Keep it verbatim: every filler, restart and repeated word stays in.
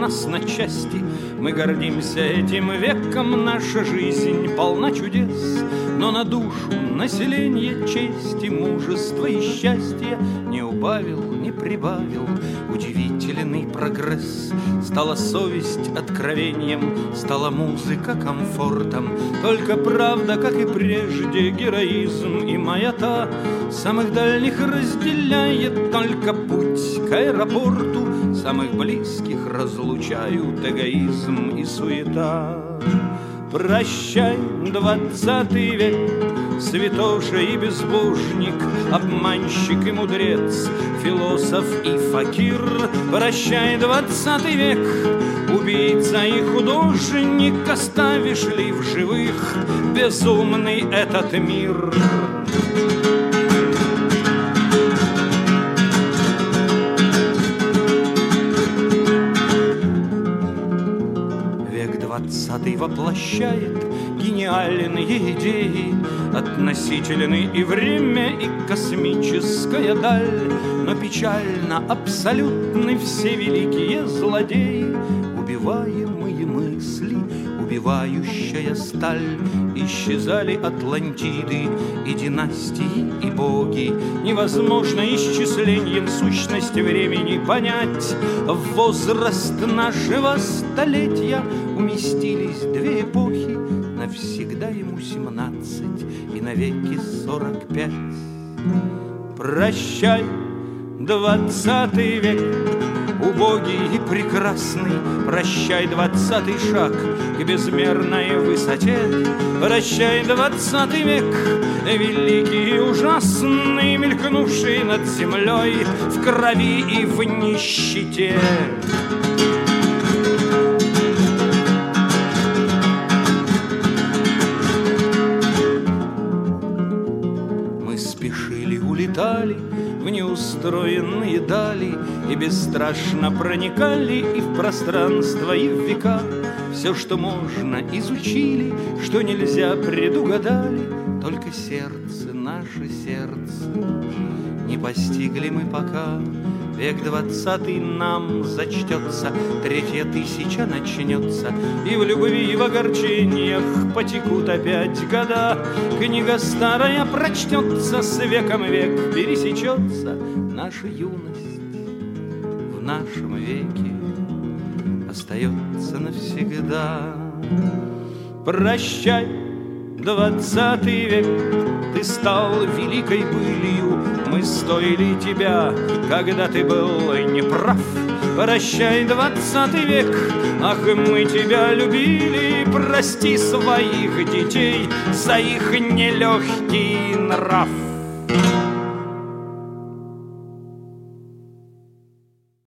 нас на части. Мы гордимся этим веком, наша жизнь полна чудес, но на душу население чести, мужества и счастья не убавил, не прибавил удивительный прогресс. Стала совесть откровением, стала музыка комфортом, только правда, как и прежде, героизм и маята самых дальних разделяет только путь к аэропорту, самых близких разлучают эгоизм и суета. Прощай, двадцатый век, святоша и безбожник, обманщик и мудрец, философ и факир. Прощай, двадцатый век, убийца и художник, оставишь ли в живых безумный этот мир? Двадцатый воплощает гениальные идеи, относительны и время, и космическая даль. Но печально абсолютны все великие злодеи, убиваемые мысли, убивающая сталь. Исчезали Атлантиды и династии, и боги. Невозможно исчислением сущность времени понять. В возраст нашего столетия уместились две эпохи, навсегда ему семнадцать и навеки сорок пять. Прощай, двадцатый век, убогий и прекрасный, прощай, двадцатый шаг к безмерной высоте. Прощай, двадцатый век, великий и ужасный, мелькнувший над землей в крови и в нищете. Мы спешили, улетали в неустроенные дали и бесстрашно проникали и в пространство, и в века. Все, что можно, изучили, что нельзя, предугадали. Только сердце, наше сердце, не постигли мы пока. Век двадцатый нам зачтется, третья тысяча начнется, и в любви и в огорчениях потекут опять года. Книга старая прочтется, с веком век пересечется. Наша юность в нашем веке остается навсегда. Прощай, двадцатый век, ты стал великой пылью, мы стоили тебя, когда ты был неправ. Прощай, двадцатый век, ах, мы тебя любили, прости своих детей за их нелегкий нрав.